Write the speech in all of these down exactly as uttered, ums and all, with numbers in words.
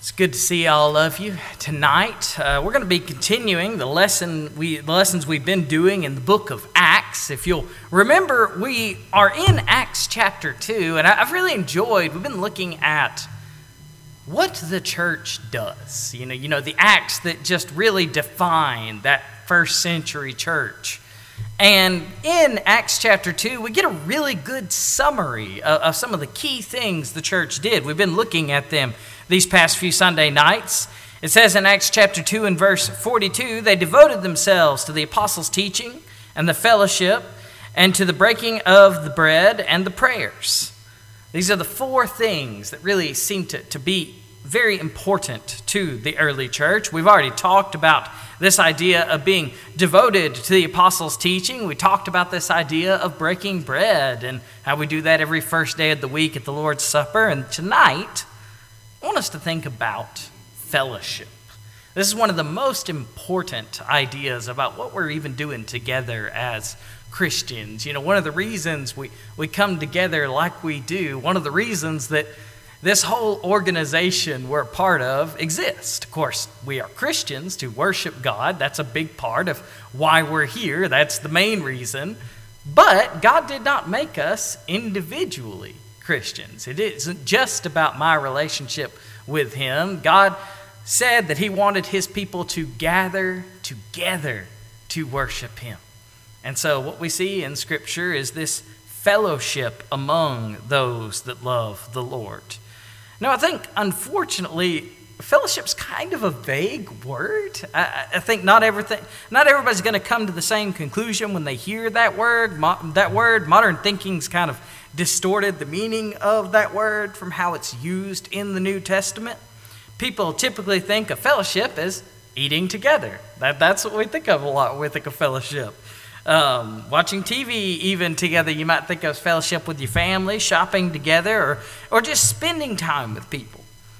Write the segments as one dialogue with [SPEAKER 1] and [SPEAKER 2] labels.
[SPEAKER 1] It's good to see all of you tonight. Uh, we're going to be continuing the lesson we the lessons we've been doing in the book of Acts. If you'll remember, we are in Acts chapter two, and I've really enjoyed. We've been looking at what the church does. You know, you know the acts that just really define that first century church. And in Acts chapter two, we get a really good summary of, of some of the key things the church did. We've been looking at them these past few Sunday nights. It says in Acts chapter two and verse forty-two, they devoted themselves to the apostles' teaching and the fellowship and to the breaking of the bread and the prayers. These are the four things that really seem to, to be very important to the early church. We've already talked about this idea of being devoted to the apostles' teaching. We talked about this idea of breaking bread and how we do that every first day of the week at the Lord's Supper. And tonight, I want us to think about fellowship. This is one of the most important ideas about what we're even doing together as Christians. You know, one of the reasons we, we come together like we do, one of the reasons that this whole organization we're a part of exists. Of course, we are Christians to worship God. That's a big part of why we're here. That's the main reason. But God did not make us individually Christians. It isn't just about my relationship with Him. God said that He wanted His people to gather together to worship Him. And so what we see in Scripture is this fellowship among those that love the Lord. Now, I think, unfortunately, fellowship's kind of a vague word. I, I think not everything, not everybody's going to come to the same conclusion when they hear that word. Mo, that word, modern thinking's kind of distorted the meaning of that word from how it's used in the New Testament. People typically think of fellowship as eating together. That, that's what we think of a lot when we think of fellowship. Um, watching T V even together, you might think of fellowship with your family, shopping together, or or just spending time with people.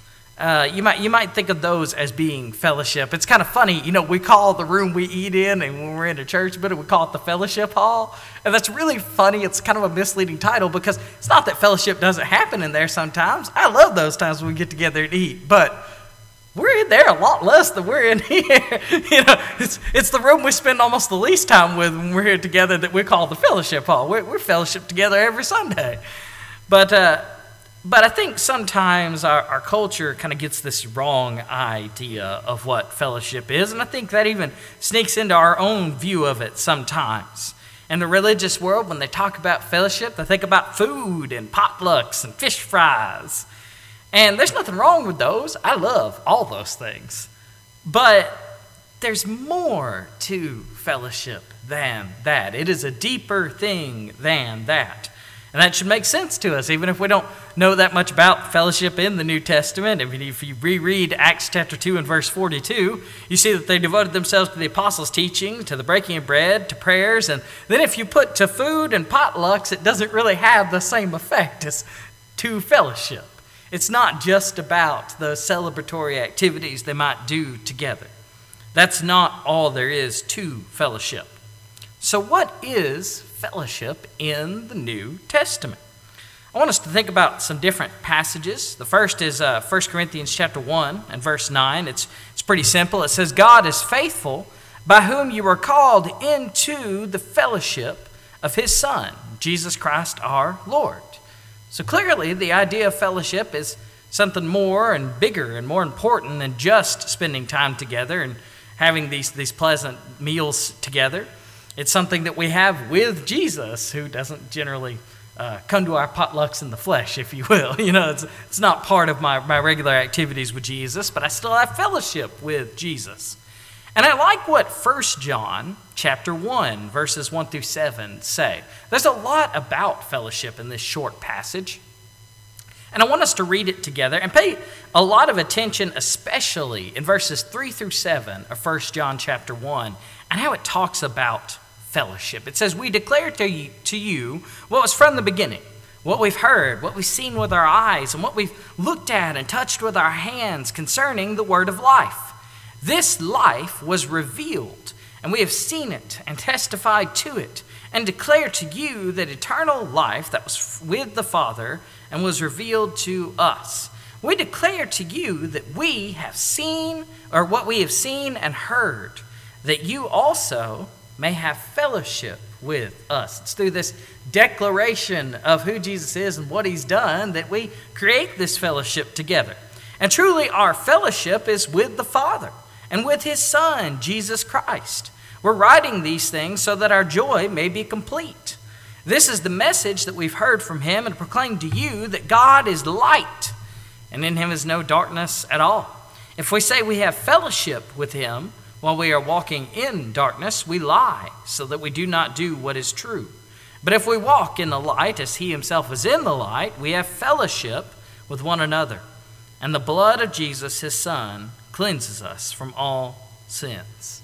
[SPEAKER 1] Uh, you might you might think of those as being fellowship. It's kind of funny, you know, we call the room we eat in, and when we're in a church, but we call it the fellowship hall, and that's really funny. It's kind of a misleading title because it's not that fellowship doesn't happen in there sometimes. I love those times when we get together and eat, but we're in there a lot less than we're in here. You know, it's it's the room we spend almost the least time with when we're here together that we call the fellowship hall. We're, we're fellowship together every Sunday. But uh, but I think sometimes our, our culture kind of gets this wrong idea of what fellowship is, and I think that even sneaks into our own view of it sometimes. In the religious world, when they talk about fellowship, they think about food and potlucks and fish fries. And there's nothing wrong with those. I love all those things. But there's more to fellowship than that. It is a deeper thing than that. And that should make sense to us, even if we don't know that much about fellowship in the New Testament. If you, if you reread Acts chapter two and verse forty-two, you see that they devoted themselves to the apostles' teaching, to the breaking of bread, to prayers. And then if you put to food and potlucks, it doesn't really have the same effect as to fellowship. It's not just about the celebratory activities they might do together. That's not all there is to fellowship. So what is fellowship in the New Testament? I want us to think about some different passages. The first is uh, First Corinthians chapter one and verse nine. It's, it's pretty simple. It says, God is faithful, by whom you are called into the fellowship of His Son, Jesus Christ our Lord. So clearly, the idea of fellowship is something more and bigger and more important than just spending time together and having these, these pleasant meals together. It's something that we have with Jesus, who doesn't generally uh, come to our potlucks in the flesh, if you will. You know, it's, it's not part of my, my regular activities with Jesus, but I still have fellowship with Jesus. And I like what First John chapter one, verses one through seven say. There's a lot about fellowship in this short passage. And I want us to read it together and pay a lot of attention, especially in verses three through seven of First John chapter one, and how it talks about fellowship. It says, we declare to you, to you what was from the beginning, what we've heard, what we've seen with our eyes, and what we've looked at and touched with our hands concerning the word of life. This life was revealed, and we have seen it and testified to it, and declare to you that eternal life that was with the Father and was revealed to us. we declare to you that we have seen, or what we have seen and heard, that you also may have fellowship with us. It's through this declaration of who Jesus is and what he's done that we create this fellowship together. And truly our fellowship is with the Father and with his Son, Jesus Christ. We're writing these things so that our joy may be complete. This is the message that we've heard from him and proclaimed to you, that God is light, and in him is no darkness at all. If we say we have fellowship with him while we are walking in darkness, we lie, so that we do not do what is true. But if we walk in the light as he himself is in the light, we have fellowship with one another. And the blood of Jesus, his Son, cleanses us from all sins.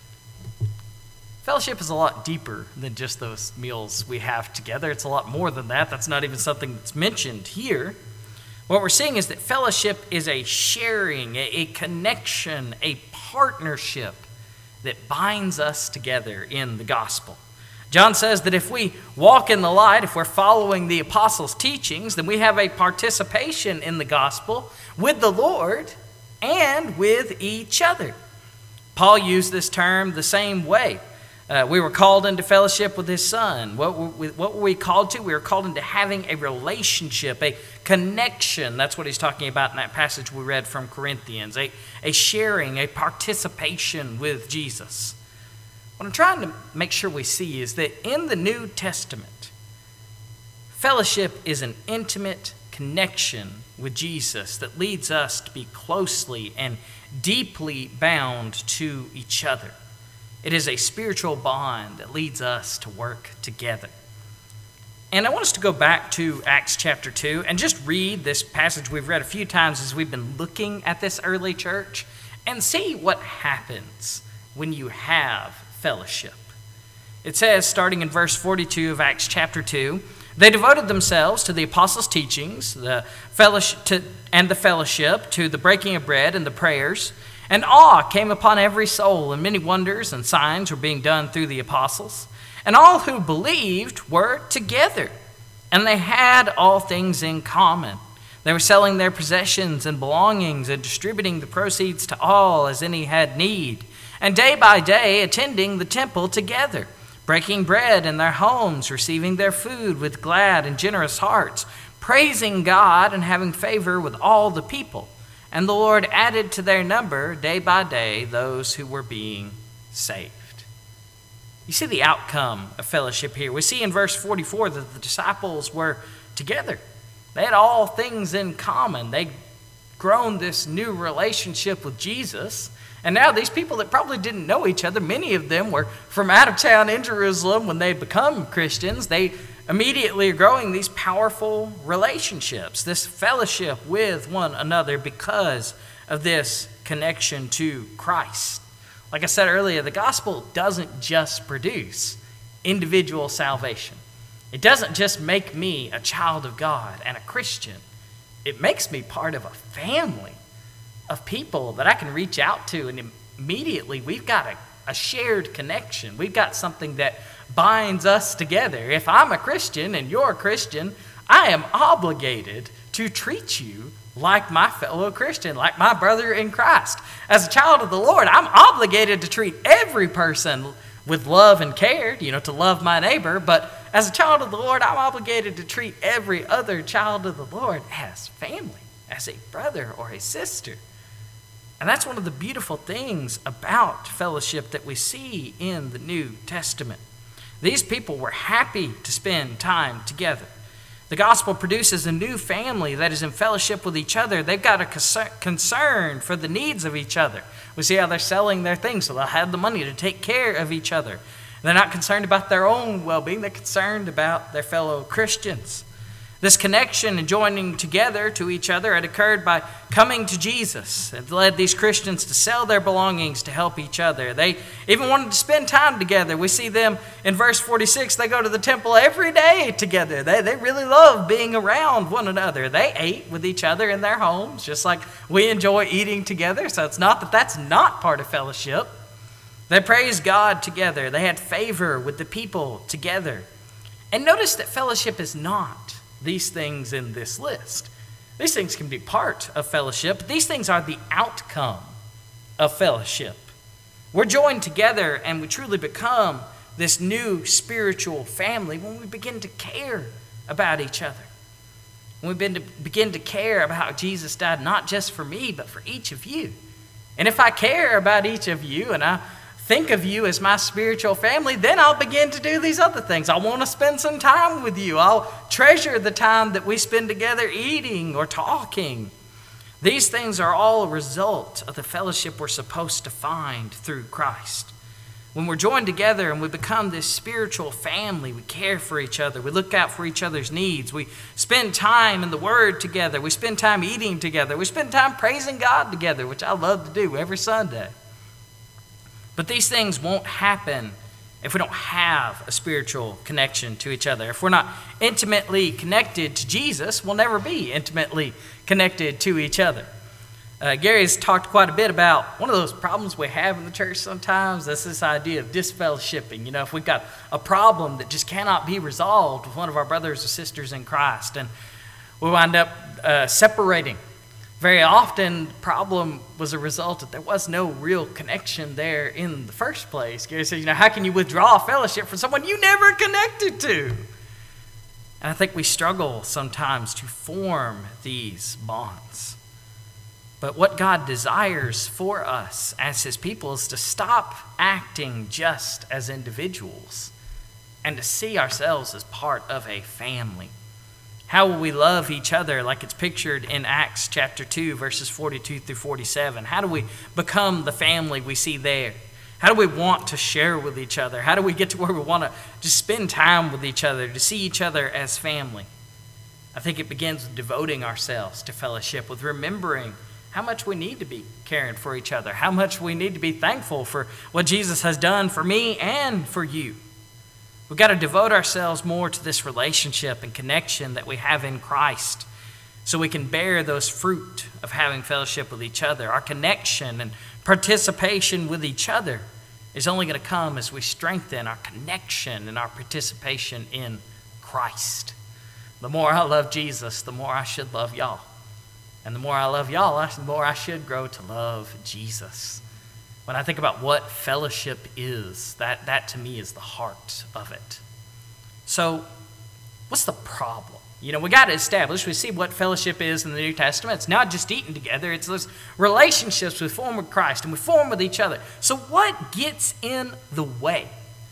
[SPEAKER 1] Fellowship is a lot deeper than just those meals we have together. It's a lot more than that. That's not even something that's mentioned here. What we're seeing is that fellowship is a sharing, a, a connection, a partnership that binds us together in the gospel. John says that if we walk in the light, if we're following the apostles' teachings, then we have a participation in the gospel with the Lord and with each other. Paul used this term the same way. Uh, we were called into fellowship with his Son. What were, we, what were we called to? We were called into having a relationship, a connection. That's what he's talking about in that passage we read from Corinthians. A, a sharing, a participation with Jesus. What I'm trying to make sure we see is that in the New Testament, fellowship is an intimate connection with Jesus that leads us to be closely and deeply bound to each other. It is a spiritual bond that leads us to work together. And I want us to go back to Acts chapter two and just read this passage we've read a few times as we've been looking at this early church and see what happens when you have fellowship. It says, starting in verse forty-two of Acts chapter two, they devoted themselves to the apostles' teachings, the fellowship, to, and the fellowship, to the breaking of bread and the prayers. And awe came upon every soul, and many wonders and signs were being done through the apostles. And all who believed were together, and they had all things in common. They were selling their possessions and belongings and distributing the proceeds to all as any had need. And day by day attending the temple together, breaking bread in their homes, receiving their food with glad and generous hearts, praising God and having favor with all the people. And the Lord added to their number day by day those who were being saved. You see the outcome of fellowship here. We see in verse forty-four that the disciples were together. They had all things in common. They'd grown this new relationship with Jesus. And now these people that probably didn't know each other, many of them were from out of town in Jerusalem when they'd become Christians. They immediately are growing these powerful relationships, this fellowship with one another because of this connection to Christ. Like I said earlier, the gospel doesn't just produce individual salvation. It doesn't just make me a child of God and a Christian. It makes me part of a family of people that I can reach out to, and immediately we've got a, a shared connection. We've got something that binds us together. If I'm a Christian and you're a Christian, I am obligated to treat you like my fellow Christian, like my brother in Christ. As a child of the Lord, I'm obligated to treat every person with love and care, you know, to love my neighbor. But as a child of the Lord, I'm obligated to treat every other child of the Lord as family, as a brother or a sister. And that's one of the beautiful things about fellowship that we see in the New Testament. These people were happy to spend time together. The gospel produces a new family that is in fellowship with each other. They've got a concern for the needs of each other. We see how they're selling their things, so they'll have the money to take care of each other. They're not concerned about their own well-being. They're concerned about their fellow Christians. This connection and joining together to each other had occurred by coming to Jesus. It led these Christians to sell their belongings to help each other. They even wanted to spend time together. We see them in verse forty-six. They go to the temple every day together. They, they really love being around one another. They ate with each other in their homes, just like we enjoy eating together. So it's not that that's not part of fellowship. They praised God together. They had favor with the people together. And notice that fellowship is not these things in this list. These things can be part of fellowship, but these things are the outcome of fellowship. We're joined together and we truly become this new spiritual family when we begin to care about each other. When we begin to, begin to care about how Jesus died, not just for me, but for each of you. And if I care about each of you and I think of you as my spiritual family, then I'll begin to do these other things. I want to spend some time with you. I'll treasure the time that we spend together eating or talking. These things are all a result of the fellowship we're supposed to find through Christ. When we're joined together and we become this spiritual family, we care for each other. We look out for each other's needs. We spend time in the Word together. We spend time eating together. We spend time praising God together, which I love to do every Sunday. But these things won't happen if we don't have a spiritual connection to each other. If we're not intimately connected to Jesus, we'll never be intimately connected to each other. Uh, Gary's talked quite a bit about one of those problems we have in the church sometimes. That's this idea of disfellowshipping. You know, if we've got a problem that just cannot be resolved with one of our brothers or sisters in Christ, and we wind up uh, separating. Very often, the problem was a result that there was no real connection there in the first place. Gary says, you know, how can you withdraw fellowship from someone you never connected to? And I think we struggle sometimes to form these bonds. But what God desires for us as His people is to stop acting just as individuals and to see ourselves as part of a family. How will we love each other like it's pictured in Acts chapter two, verses forty-two through forty-seven? How do we become the family we see there? How do we want to share with each other? How do we get to where we want to just spend time with each other, to see each other as family? I think it begins with devoting ourselves to fellowship, with remembering how much we need to be caring for each other, how much we need to be thankful for what Jesus has done for me and for you. We've got to devote ourselves more to this relationship and connection that we have in Christ so we can bear those fruit of having fellowship with each other. Our connection and participation with each other is only going to come as we strengthen our connection and our participation in Christ. The more I love Jesus, the more I should love y'all. And the more I love y'all, the more I should grow to love Jesus. When I think about what fellowship is, that, that to me is the heart of it. So, what's the problem? You know, we got to establish, we see what fellowship is in the New Testament. It's not just eating together, it's those relationships we form with Christ and we form with each other. So what gets in the way?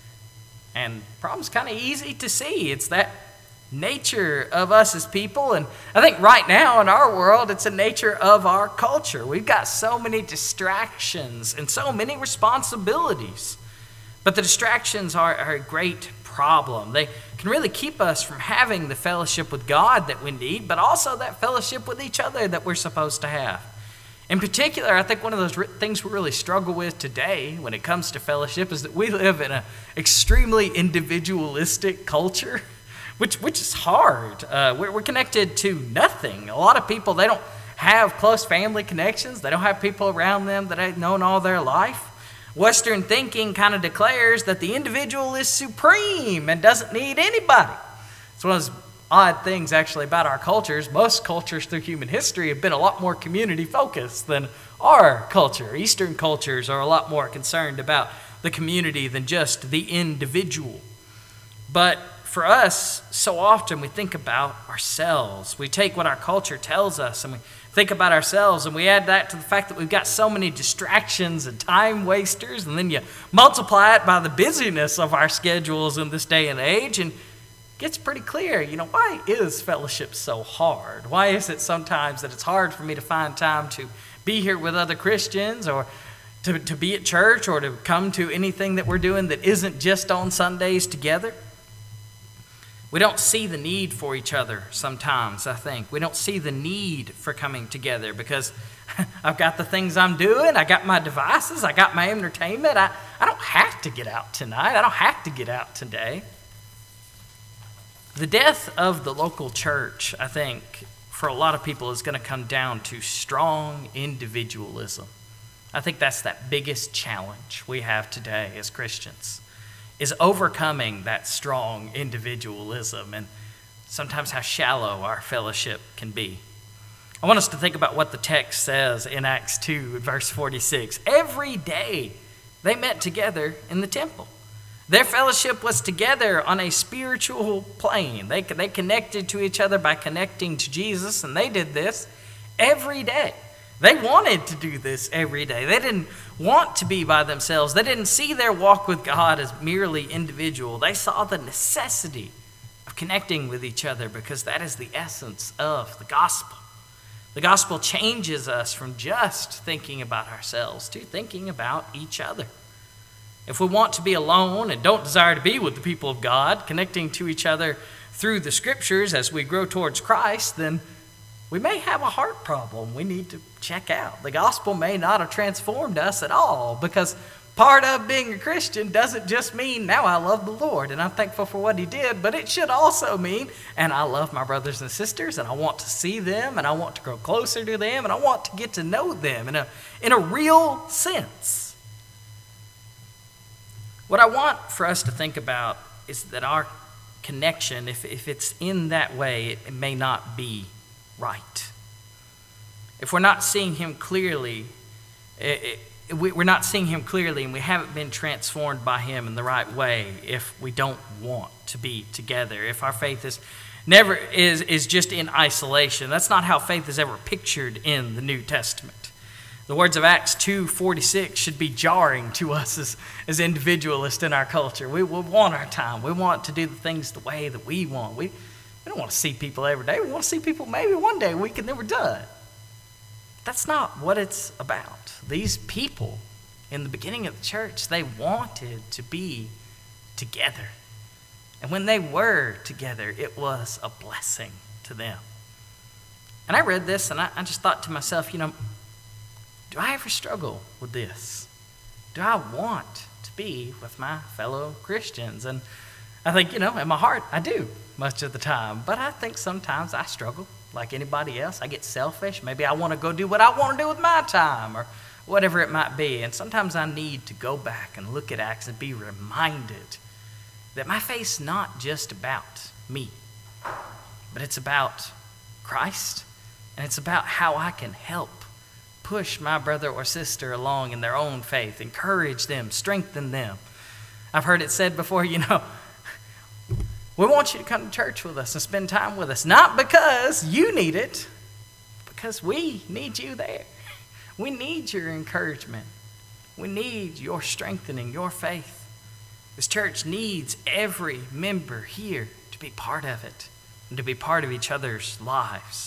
[SPEAKER 1] And the problem's kind of easy to see. It's that nature of us as people, and I think right now in our world it's a nature of our culture. We've got so many distractions and so many responsibilities, but the distractions are, are a great problem. They can really keep us from having the fellowship with God that we need, but also that fellowship with each other that we're supposed to have. In particular, I think one of those re- things we really struggle with today when it comes to fellowship is that we live in an extremely individualistic culture. Which which is hard. Uh, we're, we're connected to nothing. A lot of people, they don't have close family connections. They don't have people around them that they've known all their life. Western thinking kind of declares that the individual is supreme and doesn't need anybody. It's one of those odd things actually about our cultures. Most cultures through human history have been a lot more community focused than our culture. Eastern cultures are a lot more concerned about the community than just the individual. But for us, so often we think about ourselves. We take what our culture tells us and we think about ourselves, and we add that to the fact that we've got so many distractions and time wasters, and then you multiply it by the busyness of our schedules in this day and age, and it gets pretty clear, you know, why is fellowship so hard? Why is it sometimes that it's hard for me to find time to be here with other Christians, or to, to be at church, or to come to anything that we're doing that isn't just on Sundays together? We don't see the need for each other sometimes, I think. We don't see the need for coming together because I've got the things I'm doing. I got my devices. I got my entertainment. I, I don't have to get out tonight. I don't have to get out today. The death of the local church, I think, for a lot of people is going to come down to strong individualism. I think that's that biggest challenge we have today as Christians, is overcoming that strong individualism and sometimes how shallow our fellowship can be. I want us to think about what the text says in Acts two, verse forty-six. Every day they met together in the temple. Their fellowship was together on a spiritual plane. They, they connected to each other by connecting to Jesus, and they did this every day. They wanted to do this every day. They didn't want to be by themselves. They didn't see their walk with God as merely individual. They saw the necessity of connecting with each other because that is the essence of the gospel. The gospel changes us from just thinking about ourselves to thinking about each other. If we want to be alone and don't desire to be with the people of God, connecting to each other through the scriptures as we grow towards Christ, then we may have a heart problem we need to check out. The gospel may not have transformed us at all, because part of being a Christian doesn't just mean now I love the Lord and I'm thankful for what he did, but it should also mean, and I love my brothers and sisters and I want to see them and I want to grow closer to them and I want to get to know them in a, in a real sense. What I want for us to think about is that our connection, if, if it's in that way, it, it may not be right. If we're not seeing him clearly, it, it, we, we're not seeing him clearly and we haven't been transformed by him in the right way, if we don't want to be together, if our faith is never is, is just in isolation. That's not how faith is ever pictured in the New Testament. The words of Acts two forty-six should be jarring to us as, as individualists in our culture. We, we want our time. We want to do the things the way that we want. We, we don't want to see people every day. We want to see people maybe one day, a week, and then we're done. That's not what it's about. These people in the beginning of the church, they wanted to be together. And when they were together, it was a blessing to them. And I read this and I, I just thought to myself, you know, do I ever struggle with this? Do I want to be with my fellow Christians? And I think, you know, in my heart, I do much of the time. But I think sometimes I struggle like anybody else. I get selfish. Maybe I want to go do what I want to do with my time or whatever it might be. And sometimes I need to go back and look at Acts and be reminded that my faith's not just about me, but it's about Christ. And it's about how I can help push my brother or sister along in their own faith, encourage them, strengthen them. I've heard it said before, you know, we want you to come to church with us and spend time with us, not because you need it, because we need you there. We need your encouragement. We need your strengthening, your faith. This church needs every member here to be part of it and to be part of each other's lives.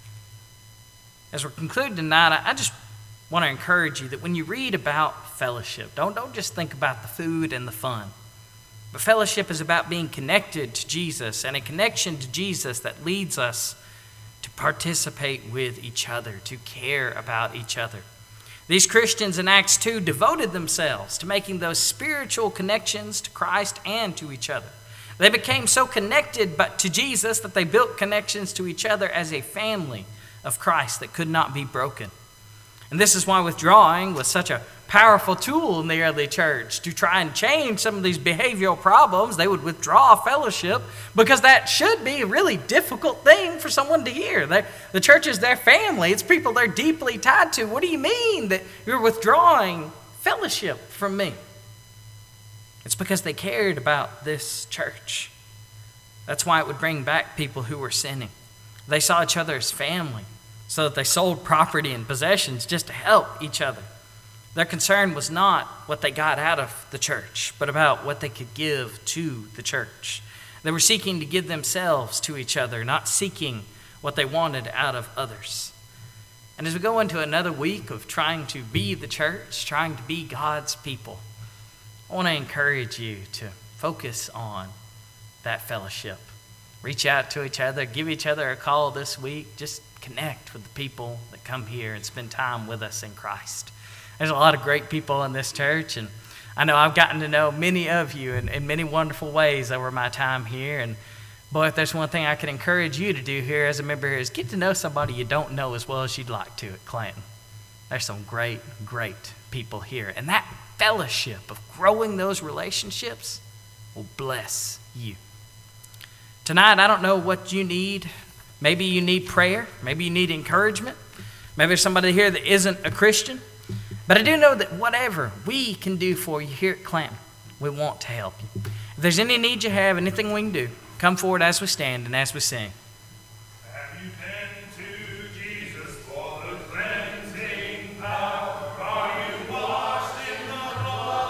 [SPEAKER 1] As we're concluding tonight, I just want to encourage you that when you read about fellowship, don't, don't just think about the food and the fun. But fellowship is about being connected to Jesus, and a connection to Jesus that leads us to participate with each other, to care about each other. These Christians in Acts two devoted themselves to making those spiritual connections to Christ and to each other. They became so connected but to Jesus that they built connections to each other as a family of Christ that could not be broken. And this is why withdrawing was such a powerful tool in the early church to try and change some of these behavioral problems. They would withdraw fellowship because that should be a really difficult thing for someone to hear. They're, the church is their family. It's people they're deeply tied to. What do you mean that you're withdrawing fellowship from me? It's because they cared about this church. That's why it would bring back people who were sinning. They saw each other as family, so that they sold property and possessions just to help each other. Their concern was not what they got out of the church, but about what they could give to the church. They were seeking to give themselves to each other, not seeking what they wanted out of others. And as we go into another week of trying to be the church, trying to be God's people, I want to encourage you to focus on that fellowship. Reach out to each other, give each other a call this week. Just connect with the people that come here and spend time with us in Christ. There's a lot of great people in this church, and I know I've gotten to know many of you in, in many wonderful ways over my time here. And boy, if there's one thing I can encourage you to do here as a member here is get to know somebody you don't know as well as you'd like to at Clanton. There's some great, great people here. And that fellowship of growing those relationships will bless you. Tonight, I don't know what you need Maybe you need prayer. Maybe you need encouragement. Maybe there's somebody here that isn't a Christian. But I do know that whatever we can do for you here at Clanton, we want to help you. If there's any need you have, anything we can do, come forward as we stand and as we sing.